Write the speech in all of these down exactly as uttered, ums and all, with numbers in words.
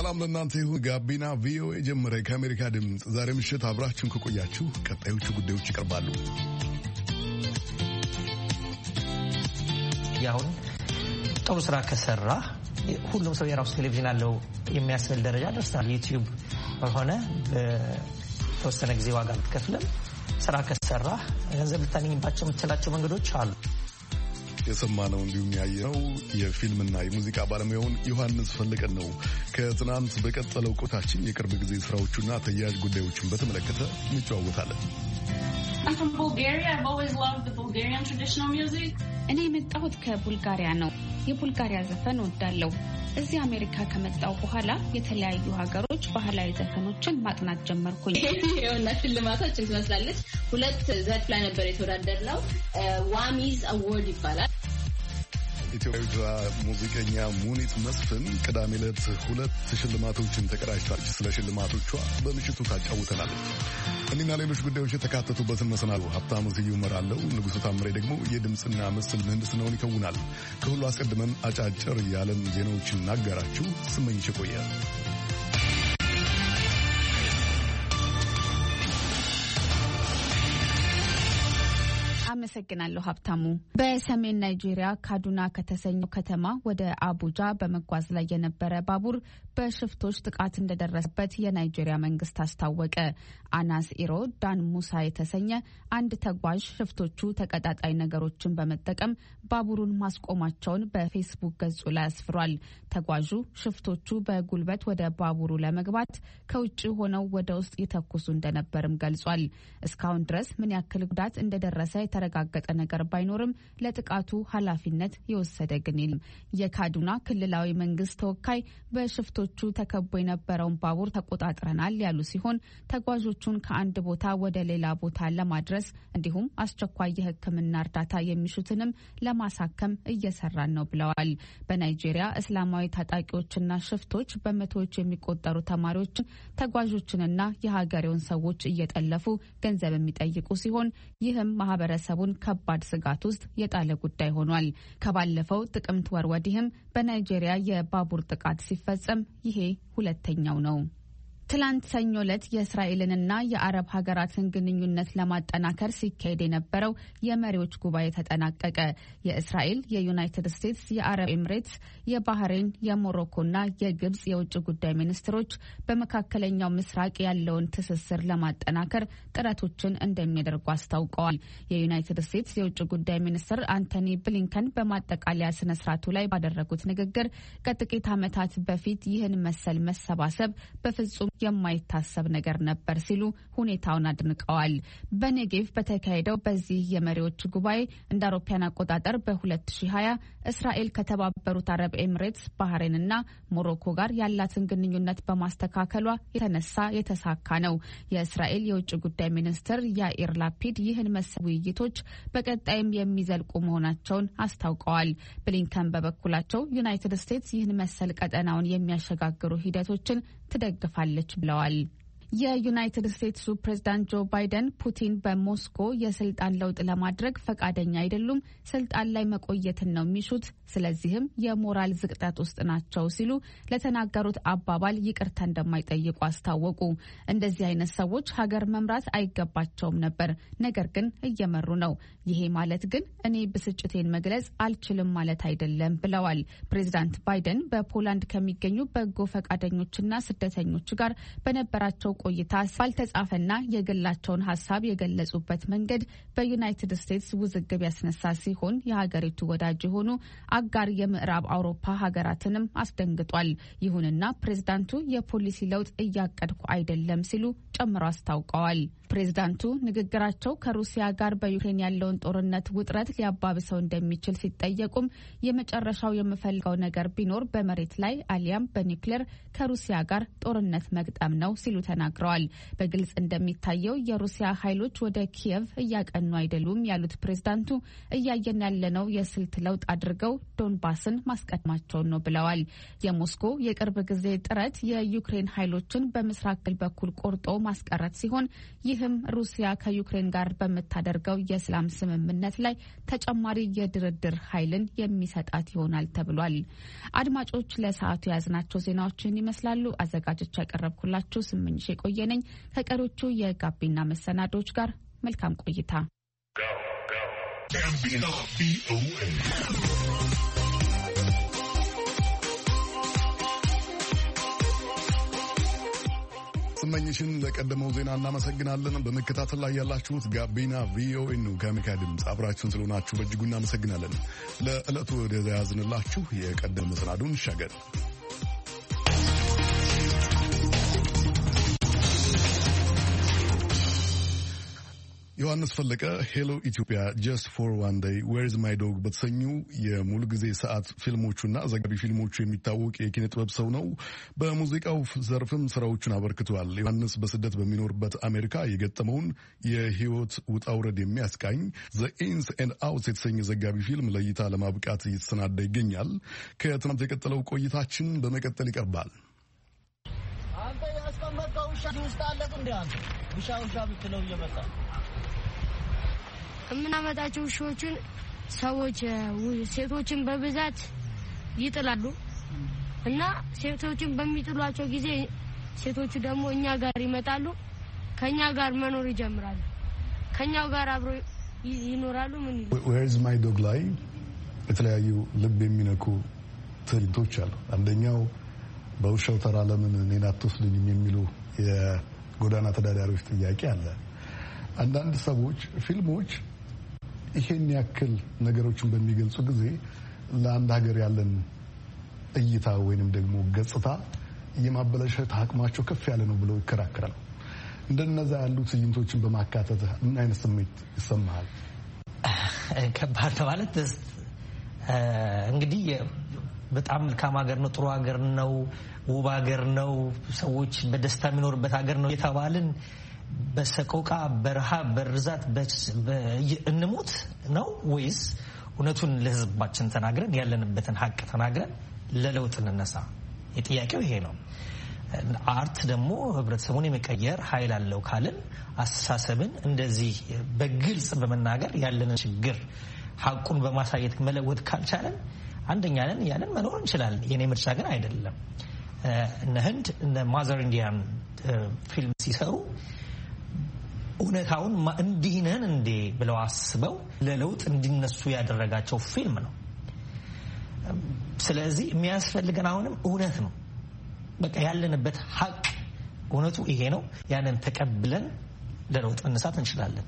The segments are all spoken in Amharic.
ሰላም ለእናንተ ይሁን። ጋቢና ቪኦኤ ጀመረ። ከአሜሪካ ድምፅ ዛሬ ምሽት አብራችሁን ከቆያችሁ ቀጣዮቹ ጉዳዮች ይቀርባሉ። ያሁን ጥሩ ስራ ከሰራ ሁሉም ሰው የራሱ ቴሌቪዥን አለው የሚያስብል ደረጃ ደርሷል። ዩቲዩብ ሆነ በተወሰነ ጊዜ ዋጋ ብትከፍልም ስራ ከሰራ ገንዘብ ልታገኝባቸው የምትችላቸው መንገዶች አሉ። የሰማነው እንዲሁም ያየነው የፊልምና የሙዚቃ ባለሙያውን ዮሐንስ ፈለቀን ነው። ከትናንት በቀጠለው ቆይታችን የቅርብ ጊዜ ስራዎቹና ተያያዥ ጉዳዮችን በተመለከተ እንጨዋወታለን። እኔ የመጣሁት ከቡልጋሪያ ነው። የቡልጋሪያ ዘፈን እወዳለሁ። እዚህ አሜሪካ ከመጣሁ በኋላ የተለያዩ ሀገሮች ባህላዊ ዘፈኖችን ማጥናት ጀመርኩኝ። የሆነ ሽልማቶችን ትመስላለች። ሁለት ዘርፍ ላይ ነበር የተወዳደርነው። ዋሚዝ አዋርድ ይባላል። ኢትዮጵያዊቷ ሙዚቀኛ ሙኒት መስፍን ቅዳሜ ዕለት ሁለት ሽልማቶችን ተቀዳጅታለች። ስለ ሽልማቶቿ በምሽቱ ታጫውተናለች። እኒና ሌሎች ጉዳዮች የተካተቱበትን መሰናዶ ሀብታሙ ስዩም እመራለሁ። ንጉሱ ታምሬ ደግሞ የድምፅና ምስል ምህንድስናውን ይከውናል። ከሁሉ አስቀድመን አጫጭር የዓለም ዜናዎችን እናጋራችሁ። ስመኝሽ ቆየ። አመሰግናለሁ ሀብታሙ። በሰሜን ናይጄሪያ ካዱና ከተሰኘው ከተማ ወደ አቡጃ በመጓዝ ላይ የነበረ ባቡር በሽፍቶች ጥቃት እንደደረሰበት የናይጄሪያ መንግስት አስታወቀ። አናስ ኢሮ ዳን ሙሳ የተሰኘ አንድ ተጓዥ ሽፍቶቹ ተቀጣጣይ ነገሮችን በመጠቀም ባቡሩን ማስቆማቸውን በፌስቡክ ገጹ ላይ አስፍሯል። ተጓዡ ሽፍቶቹ በጉልበት ወደ ባቡሩ ለመግባት ከውጭ ሆነው ወደ ውስጥ ይተኩሱ እንደነበርም ገልጿል። እስካሁን ድረስ ምን ያክል ጉዳት እንደደረሰ የተረጋገጠ ነገር ባይኖርም ለጥቃቱ ኃላፊነት የወሰደ ግን የለም። የካዱና ክልላዊ መንግስት ተወካይ በሽፍቶቹ ተከቦ የነበረውን ባቡር ተቆጣጥረናል ያሉ ሲሆን ተጓዦቹን ከአንድ ቦታ ወደ ሌላ ቦታ ለማድረስ እንዲሁም አስቸኳይ የሕክምና እርዳታ የሚሹትንም ለማሳከም እየሰራን ነው ብለዋል። በናይጄሪያ እስላማዊ ታጣቂዎችና ሽፍቶች በመቶዎች የሚቆጠሩ ተማሪዎችን፣ ተጓዦችንና የሀገሬውን ሰዎች እየጠለፉ ገንዘብ የሚጠይቁ ሲሆን ይህም ማህበረሰቡን ከባድ ስጋት ውስጥ የጣለ ጉዳይ ሆኗል። ከባለፈው ጥቅምት ወር ወዲህም በናይጄሪያ የባቡር ጥቃት ሲፈጸም ይሄ ሁለተኛው ነው። ትላንት ሰኞ ዕለት የእስራኤልንና የአረብ ሀገራትን ግንኙነት ለማጠናከር ሲካሄድ የነበረው የመሪዎች ጉባኤ ተጠናቀቀ። የእስራኤል፣ የዩናይትድ ስቴትስ፣ የአረብ ኤምሬትስ፣ የባህሬን፣ የሞሮኮና የግብጽ የውጭ ጉዳይ ሚኒስትሮች በመካከለኛው ምስራቅ ያለውን ትስስር ለማጠናከር ጥረቶችን እንደሚያደርጉ አስታውቀዋል። የዩናይትድ ስቴትስ የውጭ ጉዳይ ሚኒስትር አንቶኒ ብሊንከን በማጠቃለያ ስነስርዓቱ ላይ ባደረጉት ንግግር ከጥቂት ዓመታት በፊት ይህን መሰል መሰባሰብ በፍጹም የማይታሰብ ነገር ነበር ሲሉ ሁኔታውን አድንቀዋል። በኔጌቭ በተካሄደው በዚህ የመሪዎች ጉባኤ እንደ አውሮፓውያን አቆጣጠር በሁለት ሺህ ሀያ እስራኤል ከተባበሩት አረብ ኤምሬትስ፣ ባህሬንና ሞሮኮ ጋር ያላትን ግንኙነት በማስተካከሏ የተነሳ የተሳካ ነው። የእስራኤል የውጭ ጉዳይ ሚኒስትር ያኢር ላፒድ ይህን መሰል ውይይቶች በቀጣይም የሚዘልቁ መሆናቸውን አስታውቀዋል። ብሊንከን በበኩላቸው ዩናይትድ ስቴትስ ይህን መሰል ቀጠናውን የሚያሸጋግሩ ሂደቶችን ትደግፋለች ብለዋል። የዩናይትድ ስቴትሱ ፕሬዝዳንት ጆ ባይደን ፑቲን በሞስኮ የስልጣን ለውጥ ለማድረግ ፈቃደኛ አይደሉም፣ ስልጣን ላይ መቆየትን ነው የሚሹት፣ ስለዚህም የሞራል ዝቅጠት ውስጥ ናቸው ሲሉ ለተናገሩት አባባል ይቅርታ እንደማይጠይቁ አስታወቁ። እንደዚህ አይነት ሰዎች ሀገር መምራት አይገባቸውም ነበር፣ ነገር ግን እየመሩ ነው። ይሄ ማለት ግን እኔ ብስጭቴን መግለጽ አልችልም ማለት አይደለም ብለዋል። ፕሬዝዳንት ባይደን በፖላንድ ከሚገኙ በጎ ፈቃደኞችና ስደተኞች ጋር በነበራቸው ቆይታ ባልተጻፈና የግላቸውን ሀሳብ የገለጹበት መንገድ በዩናይትድ ስቴትስ ውዝግብ ያስነሳ ሲሆን የሀገሪቱ ወዳጅ የሆኑ አጋር የምዕራብ አውሮፓ ሀገራትንም አስደንግጧል። ይሁንና ፕሬዝዳንቱ የፖሊሲ ለውጥ እያቀድኩ አይደለም ሲሉ ጨምሮ አስታውቀዋል። ፕሬዝዳንቱ ንግግራቸው ከሩሲያ ጋር በዩክሬን ያለውን ጦርነት ውጥረት ሊያባብሰው እንደሚችል ሲጠየቁም የመጨረሻው የምፈልገው ነገር ቢኖር በመሬት ላይ አሊያም በኒውክሌር ከሩሲያ ጋር ጦርነት መግጠም ነው ሲሉ ተናግረዋል። ተናግረዋል። በግልጽ እንደሚታየው የሩሲያ ኃይሎች ወደ ኪየቭ እያቀኑ አይደሉም ያሉት ፕሬዝዳንቱ እያየን ያለነው የስልት ለውጥ አድርገው ዶንባስን ማስቀደማቸውን ነው ብለዋል። የሞስኮ የቅርብ ጊዜ ጥረት የዩክሬን ኃይሎችን በምስራቅ በኩል ቆርጦ ማስቀረት ሲሆን ይህም ሩሲያ ከዩክሬን ጋር በምታደርገው የሰላም ስምምነት ላይ ተጨማሪ የድርድር ኃይልን የሚሰጣት ይሆናል ተብሏል። አድማጮች ለሰዓቱ የያዝናቸው ዜናዎችን ይመስላሉ። አዘጋጆች ያቀረብኩላችሁ ስምኝሽ የቆየነኝ ከቀሪዎቹ የጋቢና መሰናዶች ጋር መልካም ቆይታ። ስመኝሽን ለቀደመው ዜና እናመሰግናለን። በመከታተል ላይ ያላችሁት ጋቢና ቪኦኤ ነው። ከአሜሪካ ድምፅ አብራችሁን ስለሆናችሁ በእጅጉ እናመሰግናለን። ለዕለቱ ወደ ያዝንላችሁ የቀደመ መሰናዶን እንሻገር። ዮሐንስ ፈለቀ ሄሎ ኢትዮጵያ፣ ጀስት ፎር ዋን ዴይ፣ ዌርዝ ማይ ዶግ በተሰኙ የሙሉ ጊዜ ሰዓት ፊልሞቹና ዘጋቢ ፊልሞቹ የሚታወቅ የኪነ ጥበብ ሰው ነው። በሙዚቃው ዘርፍም ስራዎቹን አበርክቷል። ዮሐንስ በስደት በሚኖርበት አሜሪካ የገጠመውን የህይወት ውጣውረድ የሚያስቃኝ ዘ ኢንስ ኤንድ አውትስ የተሰኘ ዘጋቢ ፊልም ለእይታ ለማብቃት እየተሰናዳ ይገኛል። ከትናንት የቀጠለው ቆይታችን በመቀጠል ይቀርባል። አንተ ያስቀመጥከው ውሻ ውስጥ አለቅ እንዴ? አንተ ውሻ ውሻ ብትለው እየመጣ የምናመጣቸው ውሾችን ሰዎች ሴቶችን በብዛት ይጥላሉ እና ሴቶችን በሚጥሏቸው ጊዜ ሴቶቹ ደግሞ እኛ ጋር ይመጣሉ። ከኛ ጋር መኖር ይጀምራሉ። ከኛው ጋር አብረው ይኖራሉ። ምን ዌርዝ ማይ ዶግ ላይ የተለያዩ ልብ የሚነኩ ትዕይንቶች አሉ። አንደኛው በውሻው ተራ ለምን እኔን አትወስዱኝም የሚሉ የጎዳና ተዳዳሪዎች ጥያቄ አለ። አንዳንድ ሰዎች ፊልሞች ይሄን ያክል ነገሮችን በሚገልጹ ጊዜ ለአንድ ሀገር ያለን እይታ ወይንም ደግሞ ገጽታ የማበላሸት አቅማቸው ከፍ ያለ ነው ብለው ይከራከራሉ። እንደነዛ ያሉ ትዕይንቶችን በማካተት ምን አይነት ስሜት ይሰማሃል? ከባድ ማለት እንግዲህ በጣም መልካም ሀገር ነው፣ ጥሩ ሀገር ነው፣ ውብ ሀገር ነው፣ ሰዎች በደስታ የሚኖርበት ሀገር ነው የተባልን በሰቆቃ በረሃብ በርዛት እንሞት ነው ወይስ እውነቱን ለሕዝባችን ተናግረን ያለንበትን ሀቅ ተናግረን ለለውጥ እንነሳ? የጥያቄው ይሄ ነው። አርት ደግሞ ህብረተሰቡን የመቀየር ኃይል አለው ካልን አስተሳሰብን እንደዚህ በግልጽ በመናገር ያለንን ችግር ሀቁን በማሳየት መለወጥ ካልቻለን አንደኛ ነን ያለን መኖር እንችላለን። የኔ ምርጫ ግን አይደለም። እነ ህንድ እነ ማዘር ኢንዲያን ፊልም ሲሰሩ እውነታውን እንዲህ ነን እንዴ ብለው አስበው ለለውጥ እንዲነሱ ያደረጋቸው ፊልም ነው። ስለዚህ የሚያስፈልገን አሁንም እውነት ነው። በቃ ያለንበት ሀቅ እውነቱ ይሄ ነው። ያንን ተቀብለን ለለውጥ መነሳት እንችላለን።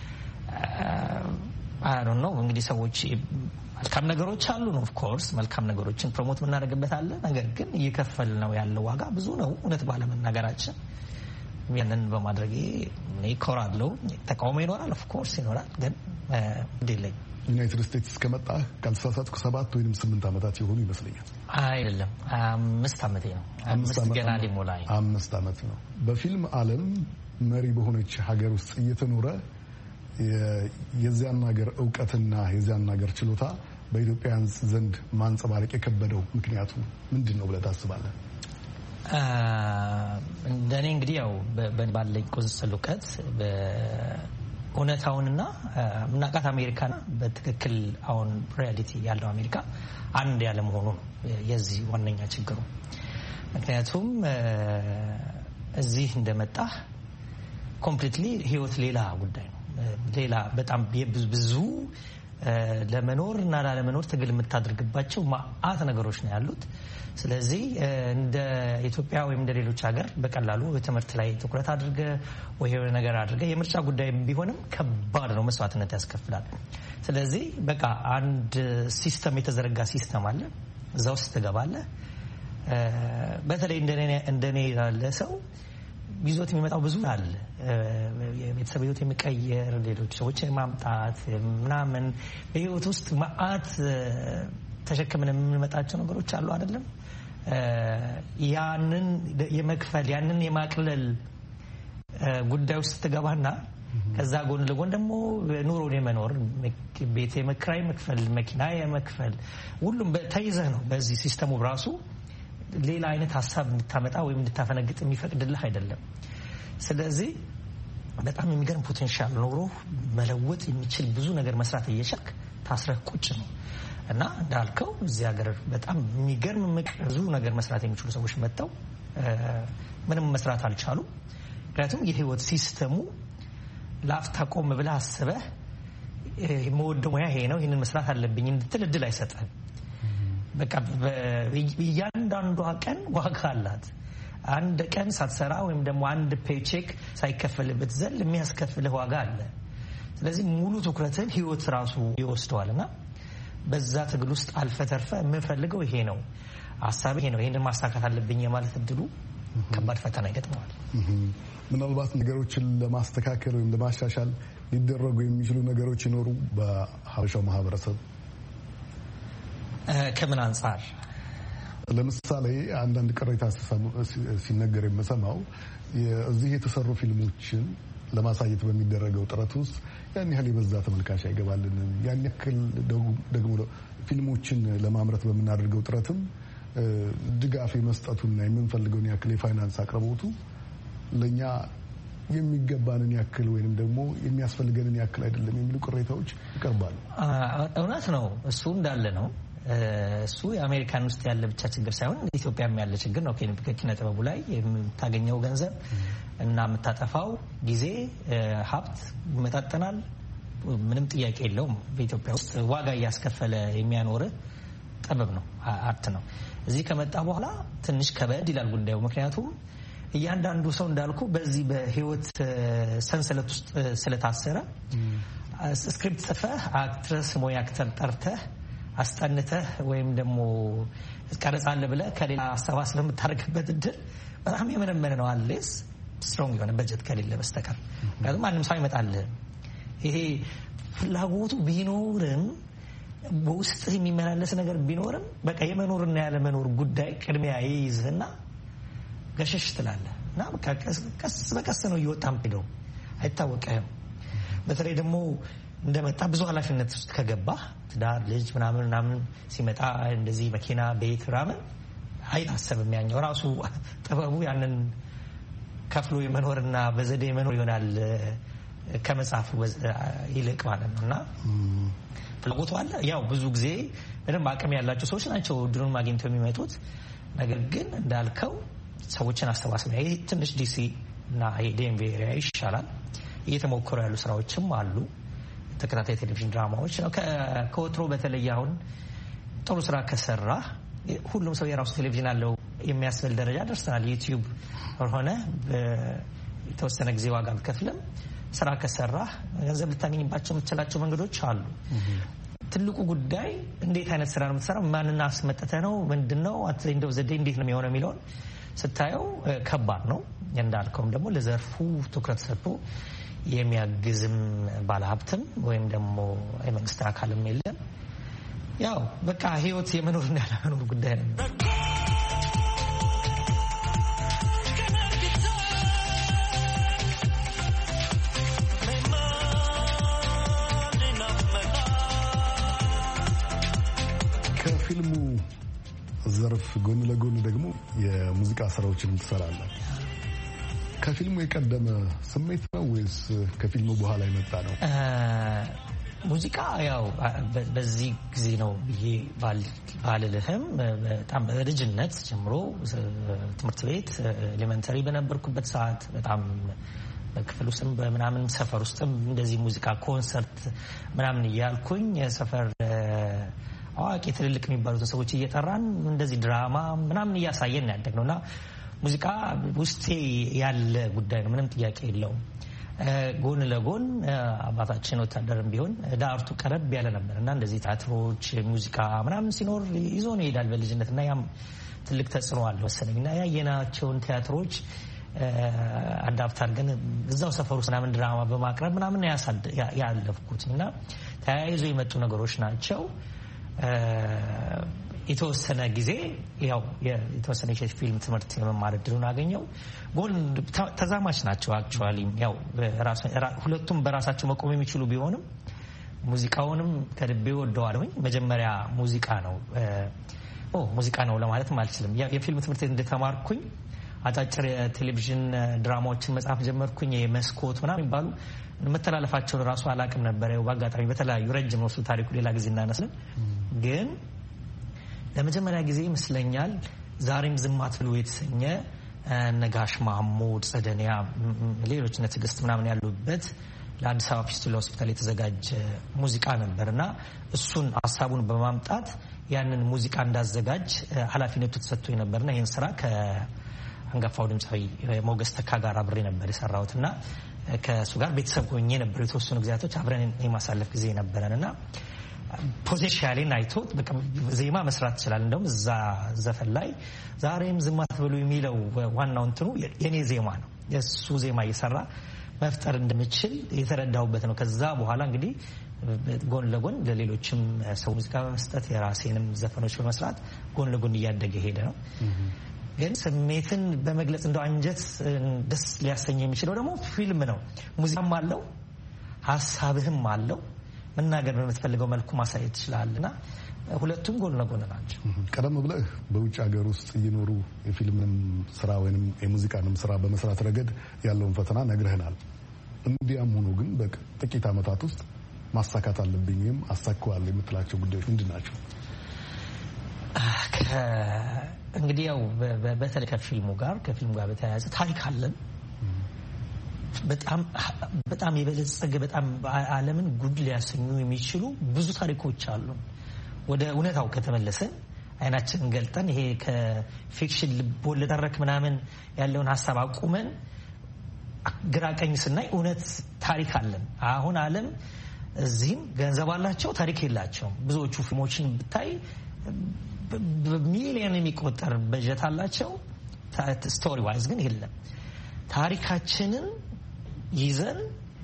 አይ ዶንት ኖ እንግዲህ ሰዎች መልካም ነገሮች አሉ ነው። ኦፍ ኮርስ መልካም ነገሮችን ፕሮሞት የምናደርግበት አለ። ነገር ግን እየከፈል ነው ያለው ዋጋ ብዙ ነው። እውነት ባለመናገራችን ያንን በማድረጌ እኔ እኮራለሁ። ተቃውሞ ይኖራል፣ ኦፍ ኮርስ ይኖራል። ግን እንደለኝ ዩናይትድ ስቴትስ እስከመጣ ካልተሳሳትኩ ሰባት ወይም ስምንት ዓመታት የሆኑ ይመስለኛል። አይደለም አምስት ዓመቴ ነው። አምስት ገና ሊሞላኝ አምስት ዓመት ነው። በፊልም ዓለም መሪ በሆነች ሀገር ውስጥ እየተኖረ የዚያን ሀገር እውቀትና የዚያን ሀገር ችሎታ በኢትዮጵያውያን ዘንድ ማንጸባረቅ የከበደው ምክንያቱ ምንድን ነው ብለህ ታስባለህ? እንደኔ እንግዲህ ያው ባለኝ ቁንጽል እውቀት እውነታውንና ምናቃት አሜሪካና በትክክል አሁን ሪያሊቲ ያለው አሜሪካ አንድ ያለ መሆኑ ነው የዚህ ዋነኛ ችግሩ። ምክንያቱም እዚህ እንደመጣ ኮምፕሊትሊ ህይወት ሌላ ጉዳይ ነው። ሌላ በጣም ብዙ ለመኖር እና ላለመኖር ትግል የምታደርግባቸው ማአት ነገሮች ነው ያሉት። ስለዚህ እንደ ኢትዮጵያ ወይም እንደ ሌሎች ሀገር በቀላሉ በትምህርት ላይ ትኩረት አድርገ ወይ የሆነ ነገር አድርገ የምርጫ ጉዳይ ቢሆንም ከባድ ነው፣ መስዋዕትነት ያስከፍላል። ስለዚህ በቃ አንድ ሲስተም የተዘረጋ ሲስተም አለ፣ እዛ ውስጥ ትገባለህ። በተለይ እንደኔ ያለ ሰው ይዞት የሚመጣው ብዙ አለ። የቤተሰብ ህይወት የሚቀየር ሌሎች ሰዎች ማምጣት ምናምን በህይወት ውስጥ ማአት ተሸክመን የምንመጣቸው ነገሮች አሉ አይደለም። ያንን የመክፈል ያንን የማቅለል ጉዳይ ውስጥ ትገባና ከዛ ጎን ለጎን ደግሞ ኑሮን የመኖር ቤት የመክራይ መክፈል መኪና የመክፈል ሁሉም ተይዘህ ነው። በዚህ ሲስተሙ ራሱ ሌላ አይነት ሐሳብ እንድታመጣ ወይም እንድታፈነግጥ የሚፈቅድልህ አይደለም። ስለዚህ በጣም የሚገርም ፖቴንሻል ኖሮ መለወጥ የሚችል ብዙ ነገር መስራት እየቻልክ ታስረህ ቁጭ ነው እና እንዳልከው እዚህ ሀገር በጣም የሚገርም ብዙ ነገር መስራት የሚችሉ ሰዎች መጥተው ምንም መስራት አልቻሉም። ምክንያቱም የህይወት ሲስተሙ ላፍታ ቆም ብለህ አስበህ የምወደው ሙያ ይሄ ነው ይሄንን መስራት አለብኝ እንድትል እድል አይሰጥህም። በቃ እያንዳንዷ ቀን ዋጋ አላት። አንድ ቀን ሳትሰራ ወይም ደግሞ አንድ ፔቼክ ሳይከፈልበት ዘል የሚያስከፍልህ ዋጋ አለ። ስለዚህ ሙሉ ትኩረትን ህይወት ራሱ ይወስደዋልና በዛ ትግል ውስጥ አልፈተርፈ የምፈልገው ይሄ ነው ሐሳብ ይሄ ነው ይሄንን ማሳካት አለብኝ የማለት እድሉ ከባድ ፈተና ይገጥመዋል። ምናልባት ነገሮችን ለማስተካከል ወይም ለማሻሻል ሊደረጉ የሚችሉ ነገሮች ይኖሩ በሀበሻው ማህበረሰብ ከምን አንፃር? ለምሳሌ አንዳንድ ቅሬታ ሲነገር የምሰማው እዚህ የተሰሩ ፊልሞችን ለማሳየት በሚደረገው ጥረት ውስጥ ያን ያህል የበዛ ተመልካች አይገባልንም፣ ያን ያክል ደግሞ ፊልሞችን ለማምረት በምናደርገው ጥረትም ድጋፍ የመስጠቱና የምንፈልገውን ያክል የፋይናንስ አቅርቦቱ ለኛ የሚገባንን ያክል ወይንም ደግሞ የሚያስፈልገንን ያክል አይደለም የሚሉ ቅሬታዎች ይቀርባሉ። እውነት ነው። እሱ እንዳለ ነው። እሱ የአሜሪካን ውስጥ ያለ ብቻ ችግር ሳይሆን ኢትዮጵያም ያለ ችግር ነው። ከኪነ ጥበቡ ላይ የምታገኘው ገንዘብ እና የምታጠፋው ጊዜ ሀብት ይመጣጠናል። ምንም ጥያቄ የለውም። በኢትዮጵያ ውስጥ ዋጋ እያስከፈለ የሚያኖር ጥበብ ነው፣ አርት ነው። እዚህ ከመጣ በኋላ ትንሽ ከበድ ይላል ጉዳዩ። ምክንያቱም እያንዳንዱ ሰው እንዳልኩ በዚህ በህይወት ሰንሰለት ውስጥ ስለታሰረ ስክሪፕት ጽፈህ አክትረስ ወይ አክተር ጠርተህ አስጠንተህ ወይም ደግሞ ቀረጻለ ብለህ ከሌላ አሰባስበህ የምታደርግበት እድል በጣም የመነመነ ነው። አለስ ስትሮንግ የሆነ በጀት ከሌለ በስተቀር ምክንያቱም ማንም ሰው አይመጣልህም። ይሄ ፍላጎቱ ቢኖርም በውስጥ የሚመላለስ ነገር ቢኖርም በቃ የመኖርና ያለ መኖር ጉዳይ ቅድሚያ ይይዝህና ገሸሽ ትላለህ እና በቃ ቀስ በቀስ ነው እየወጣም ሄደው አይታወቅህም። በተለይ ደግሞ እንደመጣ ብዙ ኃላፊነት ውስጥ ከገባህ ትዳር፣ ልጅ ምናምን ምናምን ሲመጣ እንደዚህ መኪና፣ ቤት ምናምን አይታሰብም። ያኛው ራሱ ጥበቡ ያንን ከፍሎ የመኖርና በዘዴ የመኖር ይሆናል ከመጽሐፉ ይልቅ ማለት ነው። እና ፍላጎቱ አለ። ያው ብዙ ጊዜ በደንብ አቅም ያላቸው ሰዎች ናቸው እድሉን ማግኘት የሚመጡት። ነገር ግን እንዳልከው ሰዎችን አስተባስበው ይሄ ትንሽ ዲሲ እና ዴንቪ ኤሪያ ይሻላል። እየተሞከሩ ያሉ ስራዎችም አሉ። ተከታታይ ቴሌቪዥን ድራማዎች ነው። ከወትሮ በተለይ አሁን ጥሩ ስራ ከሰራ ሁሉም ሰው የራሱ ቴሌቪዥን አለው የሚያስብል ደረጃ ደርሰናል። ዩቲዩብ ሆነ የተወሰነ ጊዜ ዋጋ ብትከፍልም ስራ ከሰራ ገንዘብ ልታገኝባቸው የምትችላቸው መንገዶች አሉ። ትልቁ ጉዳይ እንዴት አይነት ስራ ነው የምትሰራው፣ ማንና አስመጥተህ ነው፣ ምንድነው እንደው ዘዴ እንዴት ነው የሚሆነው የሚለውን ስታየው ከባድ ነው። እንዳልከውም ደግሞ ለዘርፉ ትኩረት ሰጥቶ የሚያግዝም ባለሀብትም ወይም ደግሞ የመንግስት አካልም የለም። ያው በቃ ህይወት የመኖርና ያለመኖር ጉዳይ ነው። ከፊልሙ ዘርፍ ጎን ለጎን ደግሞ የሙዚቃ ስራዎችንም ትሰራለህ። ከፊልሙ የቀደመ ስሜት ነው ወይስ ከፊልሙ በኋላ የመጣ ነው? ሙዚቃ ያው በዚህ ጊዜ ነው ብዬ ባልልህም በጣም በልጅነት ጀምሮ ትምህርት ቤት ኤሌመንተሪ በነበርኩበት ሰዓት በጣም በክፍል ውስጥም በምናምን ሰፈር ውስጥም እንደዚህ ሙዚቃ ኮንሰርት ምናምን እያልኩኝ የሰፈር አዋቂ ትልልቅ የሚባሉትን ሰዎች እየጠራን እንደዚህ ድራማ ምናምን እያሳየን ያደግነውና ሙዚቃ ውስጤ ያለ ጉዳይ ነው። ምንም ጥያቄ የለውም። ጎን ለጎን አባታችን ወታደርም ቢሆን ዳርቱ ቀረብ ያለ ነበር እና እንደዚህ ቲያትሮች፣ ሙዚቃ ምናምን ሲኖር ይዞ ነው ይሄዳል በልጅነት እና ያም ትልቅ ተጽዕኖ አለ ወሰነኝ እና ያየናቸውን ቲያትሮች አዳፕት አድርገን እዛው ሰፈር ውስጥ ምናምን ድራማ በማቅረብ ምናምን ያለፍኩት እና ተያይዞ የመጡ ነገሮች ናቸው። የተወሰነ ጊዜ ያው የተወሰነ የፊልም ትምህርት የመማር እድሉን አገኘው። ጎን ተዛማች ናቸው አክቹአሊ ያው ሁለቱም በራሳቸው መቆም የሚችሉ ቢሆንም ሙዚቃውንም ከልቤ ወደዋለሁኝ። መጀመሪያ ሙዚቃ ነው ኦ ሙዚቃ ነው ለማለትም አልችልም። የፊልም ትምህርት እንደተማርኩኝ አጫጭር የቴሌቪዥን ድራማዎችን መጻፍ ጀመርኩኝ። የመስኮት ምናምን የሚባሉ መተላለፋቸውን ራሱ አላቅም ነበር። ያው በአጋጣሚ በተለያዩ ረጅም ነው ታሪኩ ሌላ ጊዜ እናነሳለን። ግን ለመጀመሪያ ጊዜ ይመስለኛል ዛሬም ዝም አትበሉ የተሰኘ ነጋሽ ማሙድ ጸደኒያ ሌሎች እነ ትዕግስት ምናምን ያሉበት ለአዲስ አበባ ፊስቱላ ሆስፒታል የተዘጋጀ ሙዚቃ ነበርና እሱን ሀሳቡን በማምጣት ያንን ሙዚቃ እንዳዘጋጅ ኃላፊነቱ ተሰጥቶኝ ነበርና ይሄን ስራ ከአንጋፋው ድምጻዊ ሞገስ ተካ ጋር አብሬ ነበር የሰራሁትና ከሱ ጋር ቤተሰብ ሆኜ ነበር የተወሰኑ ጊዜያቶች አብረን የማሳለፍ ጊዜ ነበረንና ፖቴንሻሌን አይቶት በቃ ዜማ መስራት ይችላል። እንደውም እዛ ዘፈን ላይ ዛሬም ዝም አትበሉ የሚለው ዋናው እንትኑ የኔ ዜማ ነው። የሱ ዜማ እየሰራ መፍጠር እንደምችል የተረዳሁበት ነው። ከዛ በኋላ እንግዲህ ጎን ለጎን ለሌሎችም ሰው ሙዚቃ በመስጠት የራሴንም ዘፈኖች በመስራት ጎን ለጎን እያደገ ሄደ ነው። ግን ስሜትን በመግለጽ እንደው አንጀት ደስ ሊያሰኝ የሚችለው ደግሞ ፊልም ነው። ሙዚቃም አለው ሀሳብህም አለው መናገር በምትፈልገው መልኩ ማሳየት ትችላለና ሁለቱም ጎን ለጎን ናቸው። ቀደም ብለህ በውጭ ሀገር ውስጥ እየኖሩ የፊልምንም ስራ ወይንም የሙዚቃንም ስራ በመስራት ረገድ ያለውን ፈተና ነግረህናል። እንዲያም ሆኖ ግን በጥቂት ዓመታት ውስጥ ማሳካት አለብኝ ወይም አሳካዋለሁ የምትላቸው ጉዳዮች ምንድን ናቸው? እንግዲህ ያው በተለይ ከፊልሙ ጋር ከፊልሙ ጋር በተያያዘ ታሪክ አለን። በጣም በጣም የበለጸገ በጣም ዓለምን ጉድ ሊያሰኙ የሚችሉ ብዙ ታሪኮች አሉ። ወደ እውነታው ከተመለሰን አይናችንን ገልጠን ይሄ ከፊክሽን ልቦለድ ተረክ ምናምን ያለውን ሀሳብ አቁመን ግራቀኝ ስናይ እውነት ታሪክ አለን። አሁን ዓለም እዚህም ገንዘብ አላቸው፣ ታሪክ የላቸውም። ብዙዎቹ ፊልሞችን ብታይ በሚሊዮን የሚቆጠር በጀት አላቸው፣ ስቶሪ ዋይዝ ግን የለም። ታሪካችንን ይዘን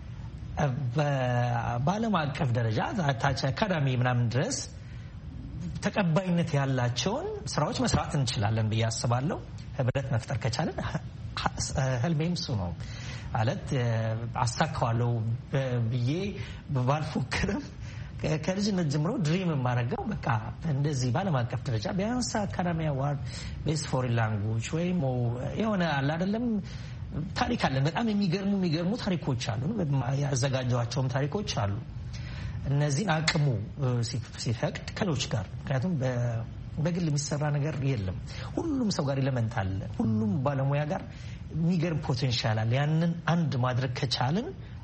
በዓለም አቀፍ ደረጃ ታች አካዳሚ ምናምን ድረስ ተቀባይነት ያላቸውን ስራዎች መስራት እንችላለን ብዬ አስባለሁ። ህብረት መፍጠር ከቻለን ህልሜም እሱ ነው ማለት አሳካዋለሁ ብዬ ባልፎክርም ከልጅነት ጀምሮ ድሪም የማደርገው በቃ እንደዚህ በዓለም አቀፍ ደረጃ ቢያንስ አካዳሚ አዋርድ ቤስት ፎሬን ላንጉዌጅ ወይም የሆነ አለ አይደለም ታሪክ አለን። በጣም የሚገርሙ የሚገርሙ ታሪኮች አሉ። ያዘጋጀዋቸውም ታሪኮች አሉ። እነዚህን አቅሙ ሲፈቅድ ከሌሎች ጋር ምክንያቱም በግል የሚሰራ ነገር የለም። ሁሉም ሰው ጋር ኤሌመንት አለ። ሁሉም ባለሙያ ጋር የሚገርም ፖቴንሻል አለ። ያንን አንድ ማድረግ ከቻልን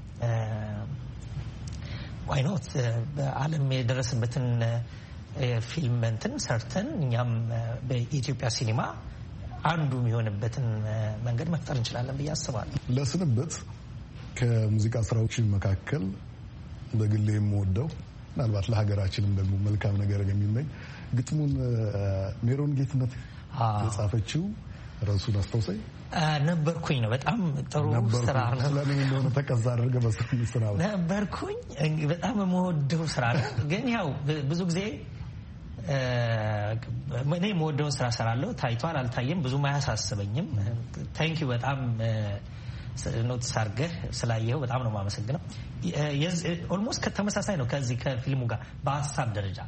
ዋይ ኖት በዓለም የደረሰበትን ፊልም እንትን ሰርተን እኛም በኢትዮጵያ ሲኒማ አንዱ የሚሆንበትን መንገድ መፍጠር እንችላለን ብዬ አስባለሁ። ለስንበት ከሙዚቃ ስራዎች መካከል በግሌ የምወደው ምናልባት ለሀገራችንም ደግሞ መልካም ነገር የሚመኝ ግጥሙን ሜሮን ጌትነት የጻፈችው ራሱን አስታውሰኝ ነበርኩኝ ነው። በጣም ጥሩ ስራ ነው። ስለምን እንደሆነ ተቀዛ አድርገህ በስም ስራ ነው ነበርኩኝ። በጣም የምወደው ስራ ነው። ግን ያው ብዙ ጊዜ እኔ የምወደውን ስራ ሰራለሁ። ታይቷል አልታየም ብዙም አያሳስበኝም። ታንክ ዩ በጣም ኖትስ አድርገህ ስላየኸው በጣም ነው የማመሰግነው። ኦልሞስት ከተመሳሳይ ነው ከዚህ ከፊልሙ ጋር በሀሳብ ደረጃ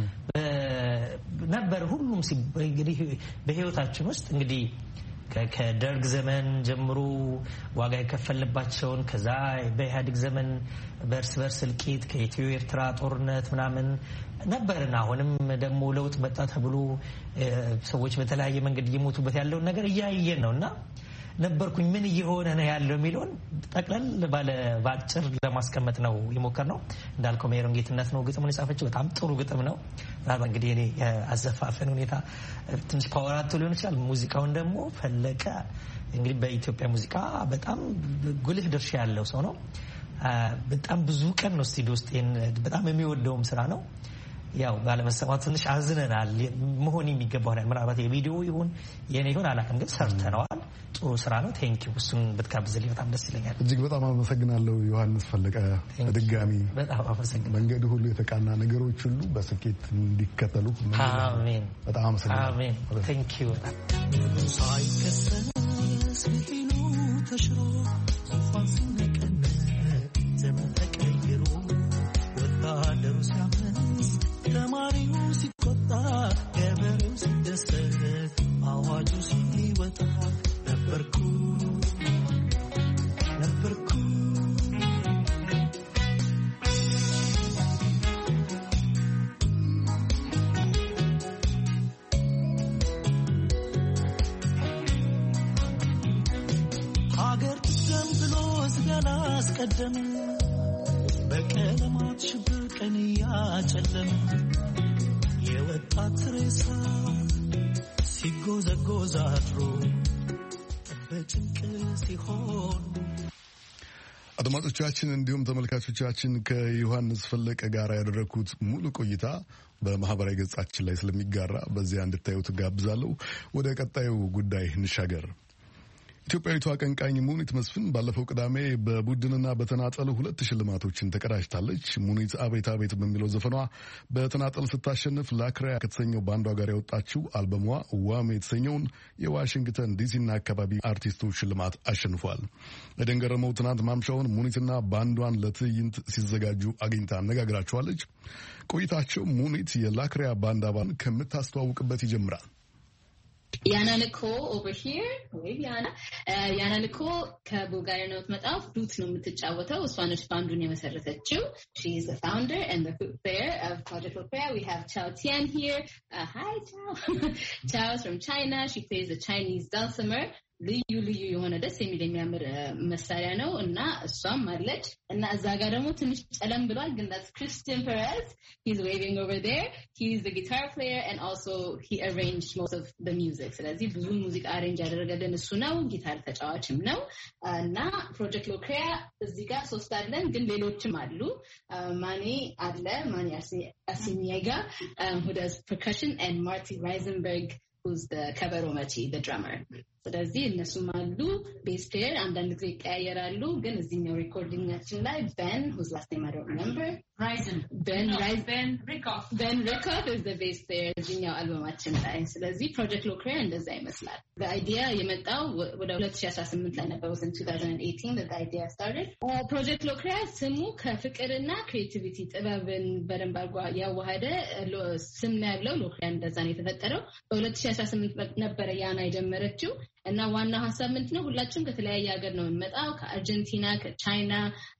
ነበር። ሁሉም እንግዲህ በህይወታችን ውስጥ እንግዲህ ከደርግ ዘመን ጀምሮ ዋጋ የከፈልባቸውን ከዛ በኢህአዴግ ዘመን በእርስ በርስ እልቂት ከኢትዮ ኤርትራ ጦርነት ምናምን ነበርና አሁንም ደግሞ ለውጥ መጣ ተብሎ ሰዎች በተለያየ መንገድ እየሞቱበት ያለውን ነገር እያየን ነውና ነበርኩኝ ምን እየሆነ ነው ያለው የሚለውን ጠቅለል ባለ ባጭር ለማስቀመጥ ነው የሞከርነው። እንዳልከው ሜሮን ጌትነት ነው ግጥሙን የጻፈችው። በጣም ጥሩ ግጥም ነው። ዛሬ እንግዲህ እኔ አዘፋፈን ሁኔታ ትንሽ ፓወር አቶ ሊሆን ይችላል። ሙዚቃውን ደግሞ ፈለቀ እንግዲህ በኢትዮጵያ ሙዚቃ በጣም ጉልህ ድርሻ ያለው ሰው ነው። በጣም ብዙ ቀን ነው ስቱዲዮ ውስጥ በጣም የሚወደውም ስራ ነው። ያው ባለመሰማቱ ትንሽ አዝነናል። መሆን የሚገባው ነው ምናልባት የቪዲዮ ይሁን የኔ ይሁን አላውቅም፣ ግን ሰርተነዋል። ጥሩ ስራ ነው። ቴንክ ዩ። እሱን ብትጋብዝልኝ በጣም ደስ ይለኛል። እጅግ በጣም አመሰግናለሁ ዮሐንስ ፈለቀ። በድጋሚ በጣም አመሰግናለሁ። መንገዱ ሁሉ የተቃና ነገሮች ሁሉ በስኬት እንዲከተሉ አሜን። በጣም አመሰግናለሁ። አሜን። ቴንክ ዩ። ሳይከሰስ ቢሉ ተሽሮ ዙፋን ሲነቀነቅ ዘመን ተቀይሮ ወታደሩ ሲያመስ ተማሪው ሲቆጣ ገበሬው ሲደሰት አዋጁ ሲወጣ ነበርኩ ነበርኩ ሀገር ትዘም ብሎ ስጋን አስቀደም በቀለማት ሽብር ቀን ያጨለመ የወጣት ሬሳ ሲጎዘጎዝ አድሮ በጭንቅ ሲሆን። አድማጮቻችን እንዲሁም ተመልካቾቻችን ከዮሐንስ ፈለቀ ጋር ያደረኩት ሙሉ ቆይታ በማህበራዊ ገጻችን ላይ ስለሚጋራ በዚያ እንድታዩት ጋብዛለሁ። ወደ ቀጣዩ ጉዳይ እንሻገር። ኢትዮጵያዊቷ አቀንቃኝ ሙኒት መስፍን ባለፈው ቅዳሜ በቡድንና በተናጠል ሁለት ሽልማቶችን ተቀዳጅታለች። ሙኒት አቤት አቤት በሚለው ዘፈኗ በተናጠል ስታሸንፍ ላክሪያ ከተሰኘው ባንዷ ጋር ያወጣችው አልበሟ ዋም የተሰኘውን የዋሽንግተን ዲሲና አካባቢ አርቲስቶች ሽልማት አሸንፏል። ኤደን ገረመው ትናንት ማምሻውን ሙኒትና ባንዷን ለትዕይንት ሲዘጋጁ አግኝታ አነጋግራቸዋለች። ቆይታቸው ሙኒት የላክሪያ ባንድ አባል ከምታስተዋውቅበት ይጀምራል። Yana Nicole over here, wait Yana. Uh, Yana Nicole ከቡልጋሪያ ነው የምትመጣው። ፍሉት ነው የምትጫወተው። እሷ ነች ባንዱን የመሰረተችው. She is the founder and the flute player of Project Opera. We have Chao Tian here. Uh, hi Chao. Chao is from China. She plays the Chinese dulcimer. ልዩ ልዩ የሆነ ደስ የሚል የሚያምር መሳሪያ ነው እና እሷም አለች እና እዛ ጋር ደግሞ ትንሽ ጨለም ብሏል ግን that's Christian Perez. He's waving over there. He's the guitar player and also he arranged most of the music. ስለዚህ ብዙ ሙዚቃ አሬንጅ ያደረገልን እሱ ነው። ጊታር ተጫዋችም ነው እና ፕሮጀክት ሎክሪያ እዚህ ጋር ሶስት አለን ግን ሌሎችም አሉ። ማኒ አለ ማኒ አሲኒያጋ who does percussion and Marty Reisenberg who's the ከበሮ መቺ the drummer. ስለዚህ እነሱም አሉ። ቤስ ፕሌየር አንዳንድ ጊዜ ይቀያየራሉ ግን እዚህኛው ሪኮርዲንጋችን ላይ Ben whose last name I don't remember Reisen Ben no, Reisen Ben Rickoff Ben Rickoff is the bass player እዚህኛው አልበማችን ላይ። ስለዚህ ፕሮጀክት ሎክሪያ እንደዛ ይመስላል። the idea የመጣው ወደ ሁለት ሺህ አስራ ስምንት ላይ ነበር in twenty eighteen that the idea started. ፕሮጀክት ሎክሪያ ስሙ ከፍቅርና ክሬቲቪቲ ጥበብን በደንብ አድርጎ ያዋሃደ ስም ነው ያለው። ሎክሪያ እንደዛ ነው የተፈጠረው። በሁለት ሺህ አስራ ስምንት ነበረ ያና የጀመረችው እና ዋና ሐሳብ ምንድነው ሁላችንም ከተለያየ ሀገር ነው የምንመጣው ከአርጀንቲና ከቻይና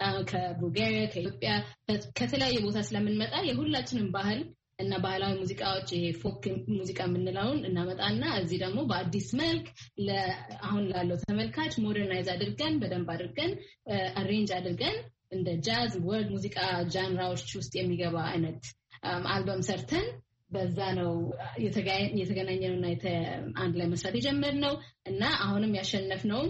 ከቡልጋሪያ ከኢትዮጵያ ከተለያየ ቦታ ስለምንመጣ የሁላችንም ባህል እና ባህላዊ ሙዚቃዎች ይሄ ፎክ ሙዚቃ የምንለውን እናመጣና እዚህ ደግሞ በአዲስ መልክ ለአሁን ላለው ተመልካች ሞደርናይዝ አድርገን በደንብ አድርገን አሬንጅ አድርገን እንደ ጃዝ ወርልድ ሙዚቃ ጃንራዎች ውስጥ የሚገባ አይነት አልበም ሰርተን በዛ ነው የተገናኘነውና አንድ ላይ መስራት የጀመርነው እና አሁንም ያሸነፍነውም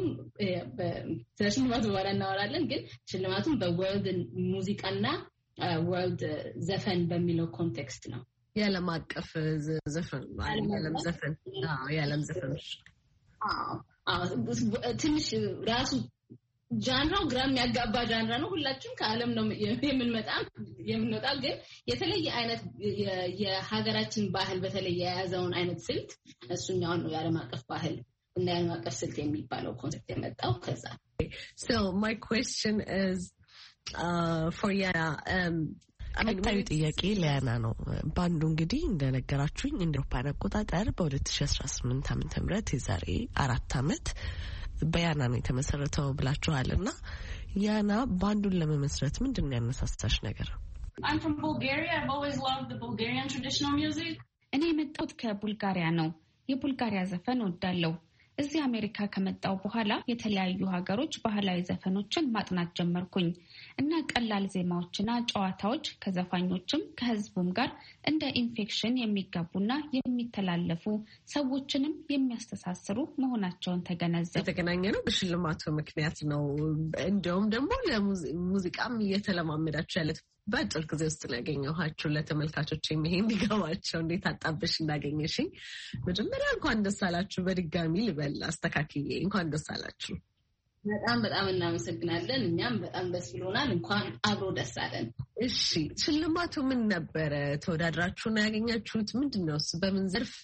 በሽልማቱ በኋላ እናወራለን ግን ሽልማቱም በወርልድ ሙዚቃና ወርልድ ዘፈን በሚለው ኮንቴክስት ነው። የዓለም አቀፍ ዘፈን የዓለም ዘፈን አዎ የዓለም ዘፈን አዎ አዎ ትንሽ ራሱ ጃንራው ግራም ያጋባ ጃንራ ነው። ሁላችንም ከዓለም ነው የምንመጣ የምንወጣው ግን የተለየ አይነት የሀገራችን ባህል በተለየ የያዘውን አይነት ስልት እሱኛው ነው የዓለም አቀፍ ባህል እና የዓለም አቀፍ ስልት የሚባለው ኮንሰፕት የመጣው ከዛ። So my question is uh, for Yana um ቀጣዩ ጥያቄ ለያና ነው። ባንዱ እንግዲህ እንደነገራችሁኝ እንደ አውሮፓውያን አቆጣጠር በሁለት ሺህ አስራ ስምንት ዓመተ ምህረት የዛሬ አራት ዓመት በያና ነው የተመሰረተው ብላችኋልና ያና ባንዱን ለመመስረት ምንድን ነው ያነሳሳሽ ነገር? I'm from Bulgaria. I've always loved the Bulgarian traditional music. እኔ የመጣሁት ከቡልጋሪያ ነው። የቡልጋሪያ ዘፈን ወዳለው እዚህ አሜሪካ ከመጣው በኋላ የተለያዩ ሀገሮች ባህላዊ ዘፈኖችን ማጥናት ጀመርኩኝ እና ቀላል ዜማዎችና ጨዋታዎች ከዘፋኞችም ከህዝቡም ጋር እንደ ኢንፌክሽን የሚጋቡና የሚተላለፉ ሰዎችንም የሚያስተሳስሩ መሆናቸውን ተገነዘብኩ። የተገናኘነው በሽልማቱ ምክንያት ነው። እንደውም ደግሞ ለሙዚቃም እየተለማመዳችሁ ያለ በአጭር ጊዜ ውስጥ ነው ያገኘኋችሁ። ለተመልካቾች ይሄ እንዲገባቸው እንዴት አጣብሽ እንዳገኘሽኝ መጀመሪያ እንኳን ደስ አላችሁ በድጋሚ ልበል አስተካክዬ እንኳን ደስ አላችሁ። በጣም በጣም እናመሰግናለን። እኛም በጣም ደስ ብሎናል። እንኳን አብሮ ደስ አለን። እሺ ሽልማቱ ምን ነበረ? ተወዳድራችሁ ነው ያገኛችሁት? ምንድነው? በምን ዘርፍ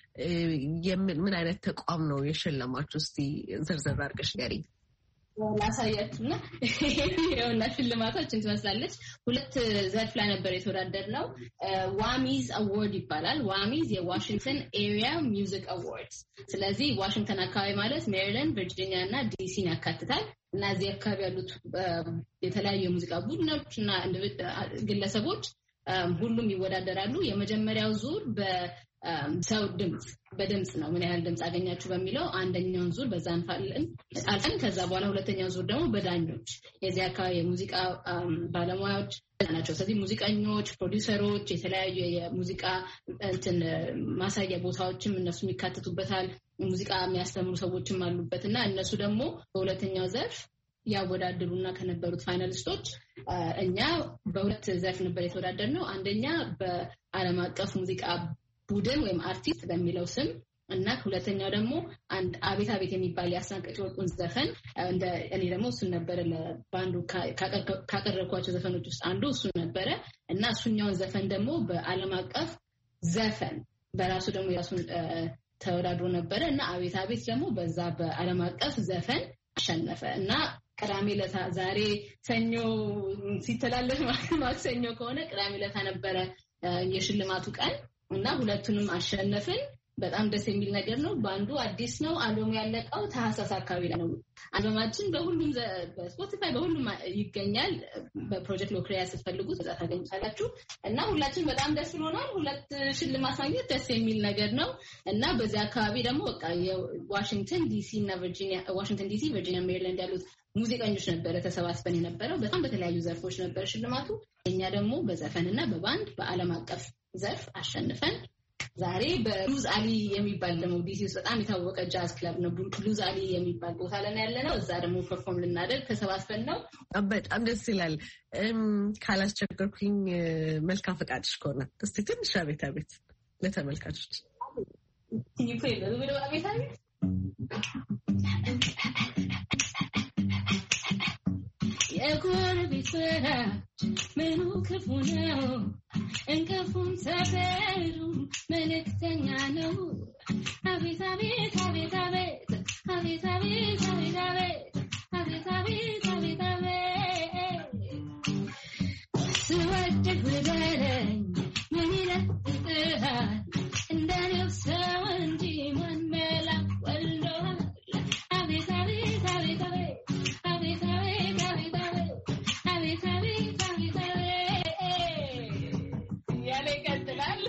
ምን አይነት ተቋም ነው የሸለማችሁ? እስቲ ዘርዘር አድርገሽ ንገሪኝ። ላሳያችሁና ይሄውና ሽልማታችን ትመስላለች። ሁለት ዘርፍ ላይ ነበር የተወዳደርነው። ዋሚዝ አዋርድ ይባላል። ዋሚዝ የዋሽንግተን ኤሪያ ሚውዚክ አዋርድስ። ስለዚህ ዋሽንግተን አካባቢ ማለት ሜሪላንድ፣ ቨርጂኒያ እና ዲሲን ያካትታል እና እዚህ አካባቢ ያሉት የተለያዩ የሙዚቃ ቡድኖች እና ግለሰቦች ሁሉም ይወዳደራሉ። የመጀመሪያው ዙር በሰው ድምጽ በድምጽ ነው። ምን ያህል ድምጽ አገኛችሁ በሚለው አንደኛውን ዙር በዛ እንፋለን አልፈን ከዛ በኋላ ሁለተኛው ዙር ደግሞ በዳኞች የዚህ አካባቢ የሙዚቃ ባለሙያዎች ናቸው። ስለዚህ ሙዚቀኞች፣ ፕሮዲውሰሮች፣ የተለያዩ የሙዚቃ እንትን ማሳያ ቦታዎችም እነሱ የሚካተቱበታል። ሙዚቃ የሚያስተምሩ ሰዎችም አሉበት እና እነሱ ደግሞ በሁለተኛው ዘርፍ ያወዳደሩና ከነበሩት ፋይናሊስቶች እኛ በሁለት ዘርፍ ነበር የተወዳደርነው። አንደኛ በዓለም አቀፍ ሙዚቃ ቡድን ወይም አርቲስት በሚለው ስም እና ሁለተኛው ደግሞ አንድ አቤት አቤት የሚባል የአስናቀች ወርቁን ዘፈን እንደ እኔ ደግሞ እሱን ነበረ ለባንዱ ካቀረብኳቸው ዘፈኖች ውስጥ አንዱ እሱ ነበረ እና እሱኛውን ዘፈን ደግሞ በዓለም አቀፍ ዘፈን በራሱ ደግሞ የራሱን ተወዳድሮ ነበረ እና አቤት አቤት ደግሞ በዛ በዓለም አቀፍ ዘፈን አሸነፈ እና ቅዳሜ ለታ ዛሬ ሰኞ ሲተላለፍ ማክሰኞ ከሆነ ቅዳሜ ለታ ነበረ የሽልማቱ ቀን እና ሁለቱንም አሸነፍን። በጣም ደስ የሚል ነገር ነው። ባንዱ አዲስ ነው። አልበሙ ያለቀው ታህሳስ አካባቢ ላይ ነው። አልበማችን በሁሉም በስፖቲፋይ በሁሉም ይገኛል። በፕሮጀክት ሎክሪያ ስትፈልጉት እዛ ታገኙታላችሁ እና ሁላችን በጣም ደስ ብሎናል። ሁለት ሽልማት ማግኘት ደስ የሚል ነገር ነው እና በዚህ አካባቢ ደግሞ በቃ የዋሽንግተን ዲሲ እና ቨርጂኒያ ዋሽንግተን ዲሲ ቨርጂኒያ ሜሪላንድ ያሉት ሙዚቀኞች ነበረ ተሰባስበን የነበረው። በጣም በተለያዩ ዘርፎች ነበር ሽልማቱ። እኛ ደግሞ በዘፈንና በባንድ በዓለም አቀፍ ዘርፍ አሸንፈን ዛሬ በብሉዝ አሊ የሚባል ደግሞ ዲሲ ውስጥ በጣም የታወቀ ጃዝ ክለብ ነው። ብሉዝ አሊ የሚባል ቦታ ላይ ያለ ነው። እዛ ደግሞ ፐርፎርም ልናደርግ ተሰባስበን ነው። በጣም ደስ ይላል። ካላስቸገርኩኝ መልካም ፈቃድሽ ከሆነ እስቲ ትንሽ አቤት አቤት ለተመልካቾች አቤት አቤት የጎረቤት ወዳጅ ምኑ ክፉ ነው፣ እንቅልፉም ሰፈሩ መልእክተኛ ነው። አቤት አቤት አቤት አቤት አቤት አቤት አቤት አቤት አቤት አቤት አቤት ስወድቅ ብበለኝ ምን ይለጥጥሃል እንደኔው ሰው እንጂ ማን መላ ወልዶሃል። አቤት አቤት አቤት አቤት አቤት አቤት አቤት አቤት ያለ ይቀጥላል።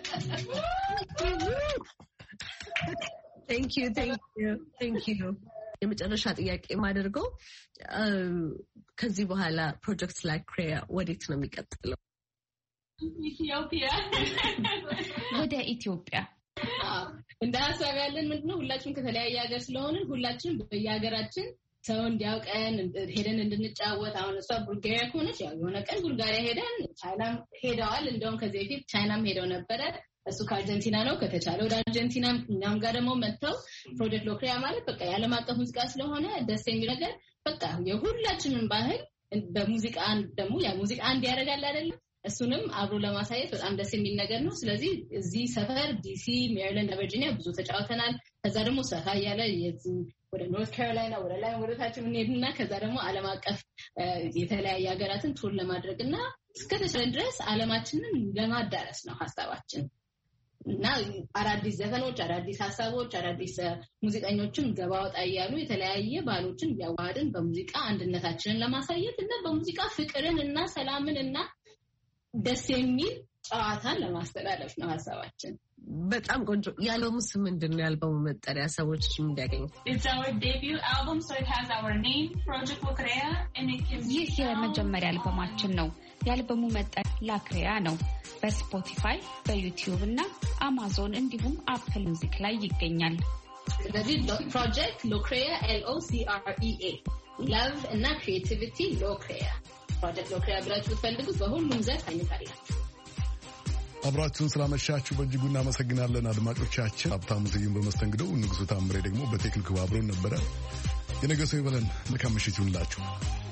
Thank you, thank you, thank you. የመጨረሻ ጥያቄ የማደርገው ከዚህ በኋላ ፕሮጀክት ሎክሪያ ወዴት ነው የሚቀጥለው? ኢትዮጵያ ወደ ኢትዮጵያ እንደ ሀሳብ ያለን ምንድነው ሁላችንም ከተለያየ ሀገር ስለሆንን ሁላችንም በየሀገራችን ሰው እንዲያውቀን ሄደን እንድንጫወት። አሁን እሷ ቡልጋሪያ ከሆነች ያው የሆነ ቀን ቡልጋሪያ ሄደን ቻይናም ሄደዋል። እንደውም ከዚህ በፊት ቻይናም ሄደው ነበረ። እሱ ከአርጀንቲና ነው። ከተቻለ ወደ አርጀንቲና እኛም ጋር ደግሞ መጥተው ፕሮጀክት ሎክሪያ ማለት በቃ የዓለም አቀፍ ሙዚቃ ስለሆነ ደስ የሚል ነገር በቃ የሁላችንም ባህል በሙዚቃ ደግሞ ያ ሙዚቃ አንድ ያደርጋል አይደለም። እሱንም አብሮ ለማሳየት በጣም ደስ የሚል ነገር ነው። ስለዚህ እዚህ ሰፈር ዲሲ፣ ሜሪላንድ፣ ቨርጂኒያ ብዙ ተጫውተናል። ከዛ ደግሞ ሰፋ ያለ ወደ ኖርት ካሮላይና ወደ ላይ ወደ ታች የምንሄድና ከዛ ደግሞ ዓለም አቀፍ የተለያየ ሀገራትን ቱር ለማድረግ እና እስከተቻለ ድረስ ዓለማችንን ለማዳረስ ነው ሀሳባችን እና አዳዲስ ዘፈኖች፣ አዳዲስ ሀሳቦች፣ አዳዲስ ሙዚቀኞችን ገባ ወጣ እያሉ የተለያየ ባህሎችን እያዋሃድን በሙዚቃ አንድነታችንን ለማሳየት እና በሙዚቃ ፍቅርን እና ሰላምን እና ደስ የሚል ጨዋታን ለማስተላለፍ ነው ሀሳባችን። በጣም ቆንጆ። የአልበሙ ስም ምንድን ነው? የአልበሙ መጠሪያ ሰዎች እንዲያገኙ። ይህ የመጀመሪያ አልበማችን ነው። የአልበሙ መጠሪያ ላክሪያ ነው። በስፖቲፋይ በዩቲዩብ እና አማዞን እንዲሁም አፕል ሙዚክ ላይ ይገኛል። ስለዚህ ፕሮጀክት ሎክሪያ ኤል ኦ ሲ አር ኢ ኤ ላቭ እና ክሪኤቲቪቲ ሎክሪያ ፕሮጀክት ሎክሪያ ብላችሁ ብትፈልጉት በሁሉም ዘርፍ አይነት አለ። አብራችሁን ስላመሻችሁ በእጅጉ እናመሰግናለን አድማጮቻችን። ሀብታሙ ስዩም በመስተንግደው፣ ንጉሱ ታምሬ ደግሞ በቴክኒክ አብሮን ነበረ። የነገ ሰው ይበለን። መልካም ምሽት ይሁንላችሁ።